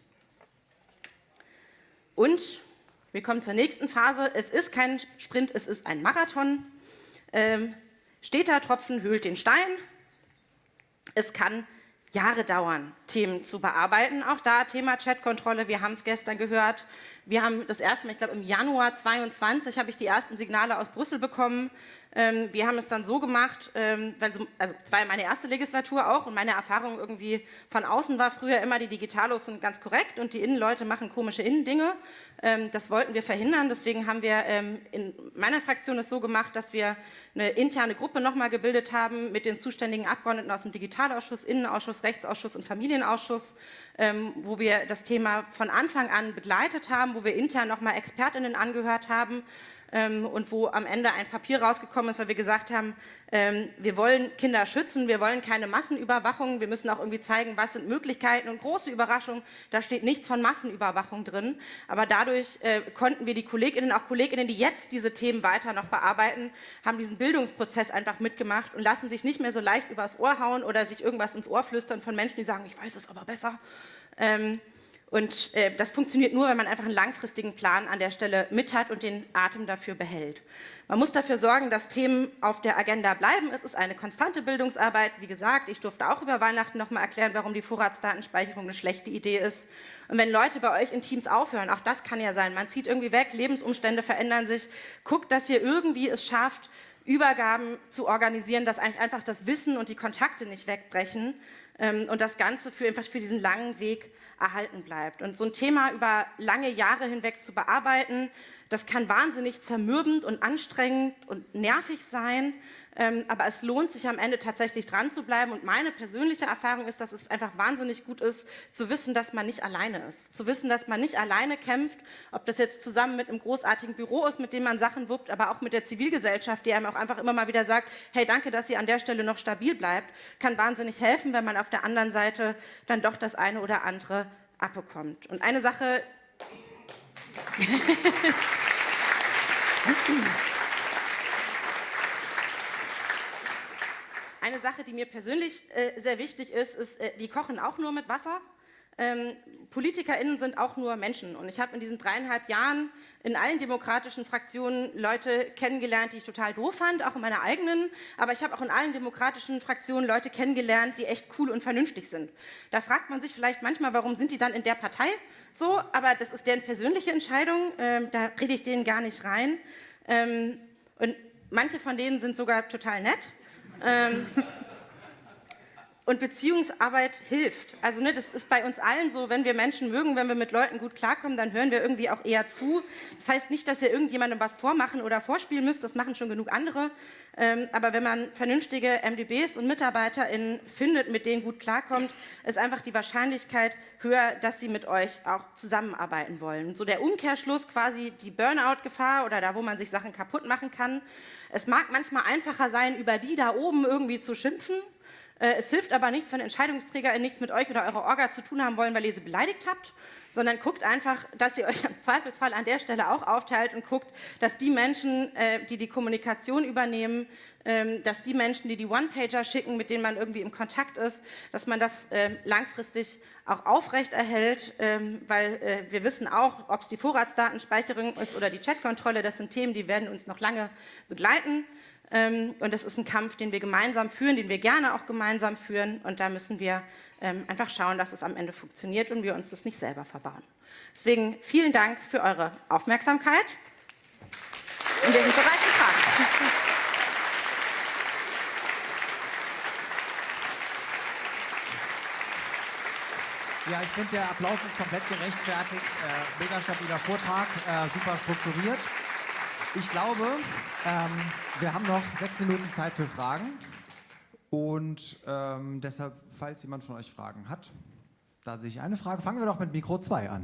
Und wir kommen zur nächsten Phase. Es ist kein Sprint, es ist ein Marathon. Steter Tropfen höhlt den Stein. Es kann Jahre dauern, Themen zu bearbeiten. Auch da Thema Chatkontrolle, wir haben es gestern gehört. Wir haben das erste Mal, ich glaube im Januar 2022 habe ich die ersten Signale aus Brüssel bekommen. Wir haben es dann so gemacht, also es war ja meine erste Legislatur auch und meine Erfahrung irgendwie von außen war früher immer, die Digitalos sind ganz korrekt und die Innenleute machen komische Innendinge. Das wollten wir verhindern, deswegen haben wir in meiner Fraktion es so gemacht, dass wir eine interne Gruppe nochmal gebildet haben mit den zuständigen Abgeordneten aus dem Digitalausschuss, Innenausschuss, Rechtsausschuss und Familienausschuss, wo wir das Thema von Anfang an begleitet haben, wo wir intern nochmal ExpertInnen angehört haben. Und wo am Ende ein Papier rausgekommen ist, weil wir gesagt haben, wir wollen Kinder schützen, wir wollen keine Massenüberwachung, wir müssen auch irgendwie zeigen, was sind Möglichkeiten und große Überraschung, da steht nichts von Massenüberwachung drin, aber dadurch konnten wir die Kolleginnen, die jetzt diese Themen weiter noch bearbeiten, haben diesen Bildungsprozess einfach mitgemacht und lassen sich nicht mehr so leicht übers Ohr hauen oder sich irgendwas ins Ohr flüstern von Menschen, die sagen, ich weiß es aber besser. Und das funktioniert nur, wenn man einfach einen langfristigen Plan an der Stelle mit hat und den Atem dafür behält. Man muss dafür sorgen, dass Themen auf der Agenda bleiben. Es ist eine konstante Bildungsarbeit. Wie gesagt, ich durfte auch über Weihnachten noch mal erklären, warum die Vorratsdatenspeicherung eine schlechte Idee ist. Und wenn Leute bei euch in Teams aufhören, auch das kann ja sein, man zieht irgendwie weg, Lebensumstände verändern sich, guckt, dass ihr irgendwie es schafft, Übergaben zu organisieren, dass einfach das Wissen und die Kontakte nicht wegbrechen und das Ganze für diesen langen Weg erhalten bleibt. Und so ein Thema über lange Jahre hinweg zu bearbeiten, das kann wahnsinnig zermürbend und anstrengend und nervig sein, aber es lohnt sich am Ende tatsächlich dran zu bleiben. Und meine persönliche Erfahrung ist, dass es einfach wahnsinnig gut ist, zu wissen, dass man nicht alleine ist. Zu wissen, dass man nicht alleine kämpft, ob das jetzt zusammen mit einem großartigen Büro ist, mit dem man Sachen wuppt, aber auch mit der Zivilgesellschaft, die einem auch einfach immer mal wieder sagt, hey, danke, dass ihr an der Stelle noch stabil bleibt, kann wahnsinnig helfen, wenn man auf der anderen Seite dann doch das eine oder andere abbekommt. Und eine Sache... Eine Sache, die mir persönlich sehr wichtig ist, die kochen auch nur mit Wasser. PolitikerInnen sind auch nur Menschen. Und ich habe in diesen 3,5 Jahren in allen demokratischen Fraktionen Leute kennengelernt, die ich total doof fand, auch in meiner eigenen. Aber ich habe auch in allen demokratischen Fraktionen Leute kennengelernt, die echt cool und vernünftig sind. Da fragt man sich vielleicht manchmal, warum sind die dann in der Partei so? Aber das ist deren persönliche Entscheidung. Da rede ich denen gar nicht rein. Und manche von denen sind sogar total nett. Und Beziehungsarbeit hilft. Also das ist bei uns allen so, wenn wir Menschen mögen, wenn wir mit Leuten gut klarkommen, dann hören wir irgendwie auch eher zu. Das heißt nicht, dass ihr irgendjemandem was vormachen oder vorspielen müsst, das machen schon genug andere. Aber wenn man vernünftige MdBs und MitarbeiterInnen findet, mit denen gut klarkommt, ist einfach die Wahrscheinlichkeit höher, dass sie mit euch auch zusammenarbeiten wollen. So der Umkehrschluss, quasi die Burnout-Gefahr oder da, wo man sich Sachen kaputt machen kann. Es mag manchmal einfacher sein, über die da oben irgendwie zu schimpfen. Es hilft aber nichts, wenn EntscheidungsträgerInnen nichts mit euch oder eurer Orga zu tun haben wollen, weil ihr sie beleidigt habt, sondern guckt einfach, dass ihr euch im Zweifelsfall an der Stelle auch aufteilt und guckt, dass die Menschen, die die Kommunikation übernehmen, dass die Menschen, die die One-Pager schicken, mit denen man irgendwie im Kontakt ist, dass man das langfristig auch aufrechterhält, weil wir wissen auch, ob es die Vorratsdatenspeicherung ist oder die Chatkontrolle, das sind Themen, die werden uns noch lange begleiten. Und das ist ein Kampf, den wir gemeinsam führen, den wir gerne auch gemeinsam führen. Und da müssen wir einfach schauen, dass es am Ende funktioniert und wir uns das nicht selber verbauen. Deswegen vielen Dank für eure Aufmerksamkeit. Und wir sind bereit für Fragen. Ja, ich finde, der Applaus ist komplett gerechtfertigt. Mega stabiler Vortrag, super strukturiert. Ich glaube, wir haben noch 6 Minuten Zeit für Fragen. Und deshalb, falls jemand von euch Fragen hat, da sehe ich eine Frage. Fangen wir doch mit Mikro 2 an.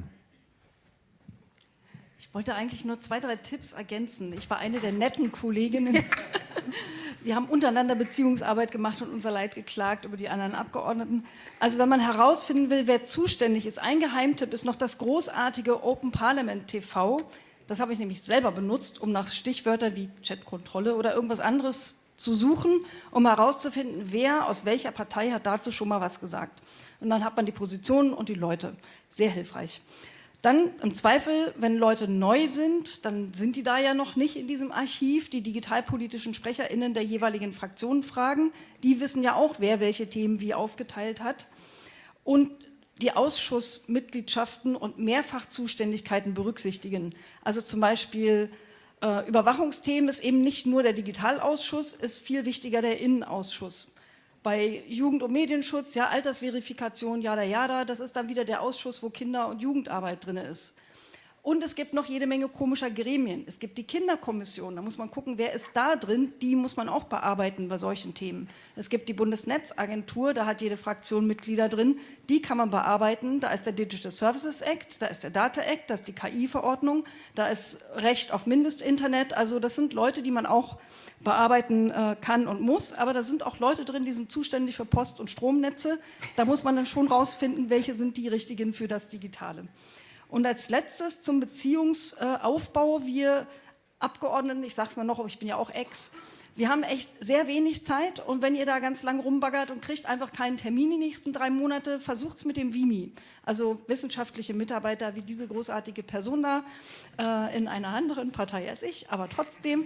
Ich wollte eigentlich nur 2, 3 Tipps ergänzen. Ich war eine der netten Kolleginnen. Wir haben untereinander Beziehungsarbeit gemacht und unser Leid geklagt über die anderen Abgeordneten. Also wenn man herausfinden will, wer zuständig ist, ein Geheimtipp ist noch das großartige Open Parliament TV. Das habe ich nämlich selber benutzt, um nach Stichwörtern wie Chatkontrolle oder irgendwas anderes zu suchen, um herauszufinden, wer aus welcher Partei hat dazu schon mal was gesagt. Und dann hat man die Positionen und die Leute. Sehr hilfreich. Dann im Zweifel, wenn Leute neu sind, dann sind die da ja noch nicht in diesem Archiv, die digitalpolitischen SprecherInnen der jeweiligen Fraktionen fragen. Die wissen ja auch, wer welche Themen wie aufgeteilt hat. Und die Ausschussmitgliedschaften und Mehrfachzuständigkeiten berücksichtigen. Also zum Beispiel Überwachungsthemen ist eben nicht nur der Digitalausschuss, ist viel wichtiger der Innenausschuss. Bei Jugend- und Medienschutz, ja, Altersverifikation, jada, das ist dann wieder der Ausschuss, wo Kinder- und Jugendarbeit drin ist. Und es gibt noch jede Menge komischer Gremien. Es gibt die Kinderkommission, da muss man gucken, wer ist da drin, die muss man auch bearbeiten bei solchen Themen. Es gibt die Bundesnetzagentur, da hat jede Fraktion Mitglieder drin, die kann man bearbeiten. Da ist der Digital Services Act, da ist der Data Act, da ist die KI-Verordnung, da ist Recht auf Mindestinternet. Also das sind Leute, die man auch bearbeiten kann und muss, aber da sind auch Leute drin, die sind zuständig für Post- und Stromnetze. Da muss man dann schon rausfinden, welche sind die richtigen für das Digitale. Und als letztes zum Beziehungsaufbau, wir Abgeordneten, ich sage es mal noch, aber ich bin ja auch Ex, wir haben echt sehr wenig Zeit und wenn ihr da ganz lang rumbaggert und kriegt einfach keinen Termin die nächsten 3 Monate, versucht es mit dem WIMI, also wissenschaftliche Mitarbeiter wie diese großartige Person da, in einer anderen Partei als ich, aber trotzdem.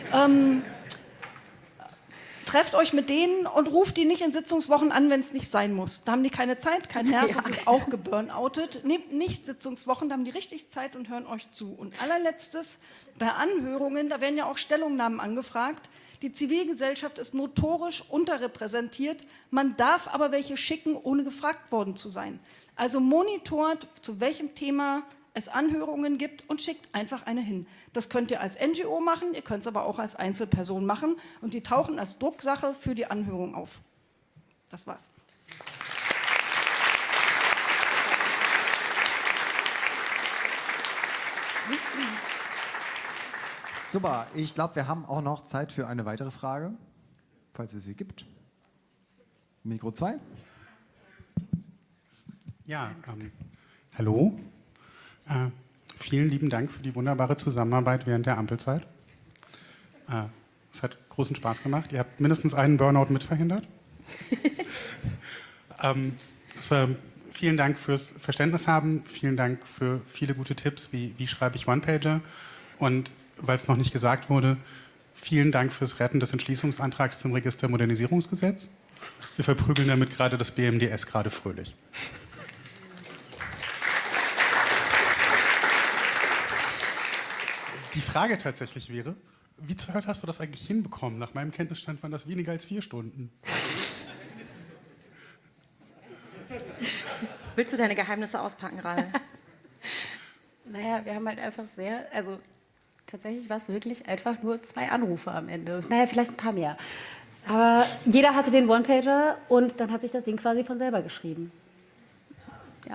Trefft euch mit denen und ruft die nicht in Sitzungswochen an, wenn es nicht sein muss. Da haben die keine Zeit, keinen Nerv und sind auch geburnoutet. Nehmt nicht Sitzungswochen, da haben die richtig Zeit und hören euch zu. Und allerletztes, bei Anhörungen, da werden ja auch Stellungnahmen angefragt. Die Zivilgesellschaft ist notorisch unterrepräsentiert. Man darf aber welche schicken, ohne gefragt worden zu sein. Also monitort, zu welchem Thema es Anhörungen gibt und schickt einfach eine hin. Das könnt ihr als NGO machen, ihr könnt es aber auch als Einzelperson machen und die tauchen als Drucksache für die Anhörung auf. Das war's. Super, ich glaube, wir haben auch noch Zeit für eine weitere Frage, falls es sie gibt. Mikro 2. Ja, hallo. Vielen lieben Dank für die wunderbare Zusammenarbeit während der Ampelzeit. Es hat großen Spaß gemacht. Ihr habt mindestens einen Burnout mit verhindert. Vielen vielen Dank fürs Verständnis haben. Vielen Dank für viele gute Tipps, wie schreibe ich One-Pager. Und weil es noch nicht gesagt wurde, vielen Dank fürs Retten des Entschließungsantrags zum Registermodernisierungsgesetz. Wir verprügeln damit gerade das BMDS gerade fröhlich. Die Frage tatsächlich wäre, wie zur Hölle hast du das eigentlich hinbekommen? Nach meinem Kenntnisstand waren das weniger als 4 Stunden. Willst du deine Geheimnisse auspacken, Rahel? Naja, wir haben halt einfach tatsächlich war es wirklich einfach nur 2 Anrufe am Ende. Naja, vielleicht ein paar mehr. Aber jeder hatte den One-Pager und dann hat sich das Ding quasi von selber geschrieben. Ja.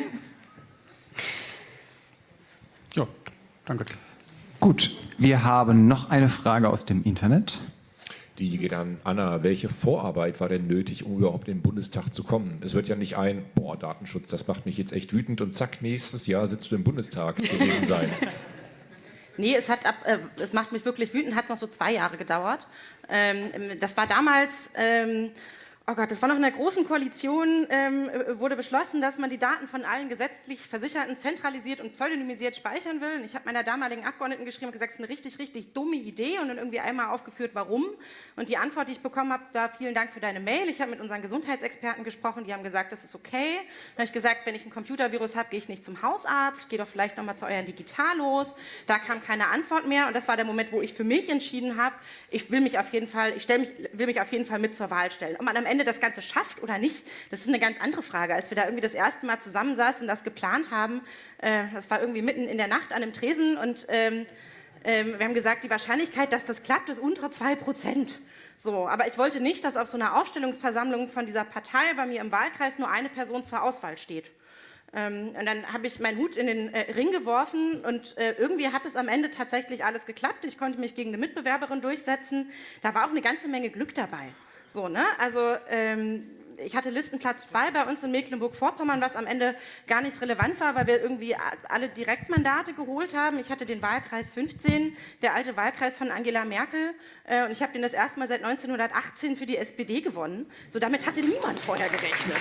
Ja, danke. Gut, wir haben noch eine Frage aus dem Internet. Die geht an Anna. Welche Vorarbeit war denn nötig, um überhaupt in den Bundestag zu kommen? Es wird ja nicht Datenschutz, das macht mich jetzt echt wütend und zack, nächstes Jahr sitzt du im Bundestag gewesen sein. Nee, es macht mich wirklich wütend, hat es noch so 2 Jahre gedauert. Das war damals, das war noch in der Großen Koalition, wurde beschlossen, dass man die Daten von allen gesetzlich Versicherten zentralisiert und pseudonymisiert speichern will. Und ich habe meiner damaligen Abgeordneten geschrieben und gesagt, das ist eine richtig, richtig dumme Idee und dann irgendwie einmal aufgeführt, warum. Und die Antwort, die ich bekommen habe, war, vielen Dank für deine Mail. Ich habe mit unseren Gesundheitsexperten gesprochen, die haben gesagt, das ist okay. Dann habe ich gesagt, wenn ich ein Computervirus habe, gehe ich nicht zum Hausarzt, gehe doch vielleicht nochmal zu euren Digitalos. Da kam keine Antwort mehr und das war der Moment, wo ich für mich entschieden habe, will mich auf jeden Fall mit zur Wahl stellen. Ob man am Ende das Ganze schafft oder nicht, das ist eine ganz andere Frage. Als wir da irgendwie das erste Mal zusammensaßen und das geplant haben, das war irgendwie mitten in der Nacht an einem Tresen und wir haben gesagt, die Wahrscheinlichkeit, dass das klappt, ist unter 2%. So, aber ich wollte nicht, dass auf so einer Aufstellungsversammlung von dieser Partei bei mir im Wahlkreis nur eine Person zur Auswahl steht. Und dann habe ich meinen Hut in den Ring geworfen und irgendwie hat es am Ende tatsächlich alles geklappt. Ich konnte mich gegen eine Mitbewerberin durchsetzen. Da war auch eine ganze Menge Glück dabei. So, ne? Also ich hatte Listenplatz 2 bei uns in Mecklenburg-Vorpommern, was am Ende gar nicht relevant war, weil wir irgendwie alle Direktmandate geholt haben. Ich hatte den Wahlkreis 15, der alte Wahlkreis von Angela Merkel. Und ich habe den das erste Mal seit 1918 für die SPD gewonnen. So, damit hatte niemand vorher gerechnet.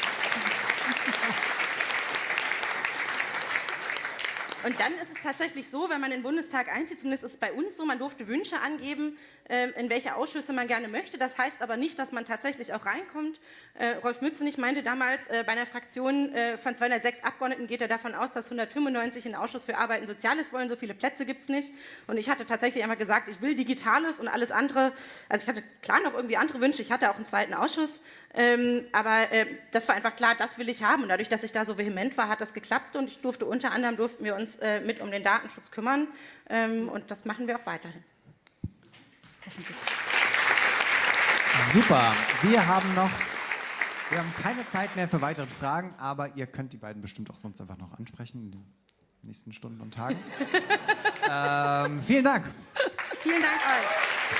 Und dann ist es tatsächlich so, wenn man in den Bundestag einzieht, zumindest ist es bei uns so, man durfte Wünsche angeben, in welche Ausschüsse man gerne möchte. Das heißt aber nicht, dass man tatsächlich auch reinkommt. Rolf Mützenich meinte damals, bei einer Fraktion von 206 Abgeordneten geht er davon aus, dass 195 in den Ausschuss für Arbeit und Soziales wollen. So viele Plätze gibt es nicht. Und ich hatte tatsächlich einfach gesagt, ich will Digitales und alles andere. Also ich hatte klar noch irgendwie andere Wünsche. Ich hatte auch einen zweiten Ausschuss. Aber das war einfach klar, das will ich haben. Und dadurch, dass ich da so vehement war, hat das geklappt. Und unter anderem durften wir uns mit um den Datenschutz kümmern. Und das machen wir auch weiterhin. Hoffentlich. Super. Wir haben keine Zeit mehr für weitere Fragen, aber ihr könnt die beiden bestimmt auch sonst einfach noch ansprechen in den nächsten Stunden und Tagen. Vielen Dank. Vielen Dank euch.